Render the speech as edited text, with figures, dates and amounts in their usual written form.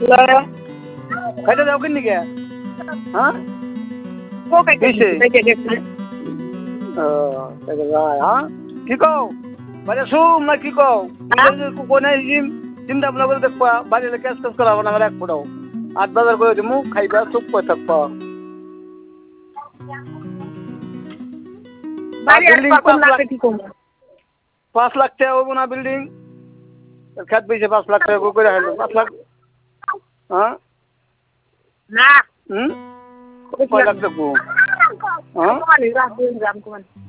খাইতে যাও কিনি কে হ্যাঁ ও খাইতে গেছে হ্যাঁ কি কও বাড়ি শুম না কি কও কোনে চিন্তা ভাবনা করে দেখবা বাড়ি ক্যাশ ক্যাশ করাবো না এক ফোটাও 8 বাজার করে দিমু খাইবা চুপ করে থাকবা বাড়ি আর কত লাগবে কি কম 5 লাখ টাকা হবো না বিল্ডিং খেত বেচে 5 লাখ টাকা করে হাইলো 5 লাখ হ্যাঁ না কয় লাখ টাকা হ্যাঁ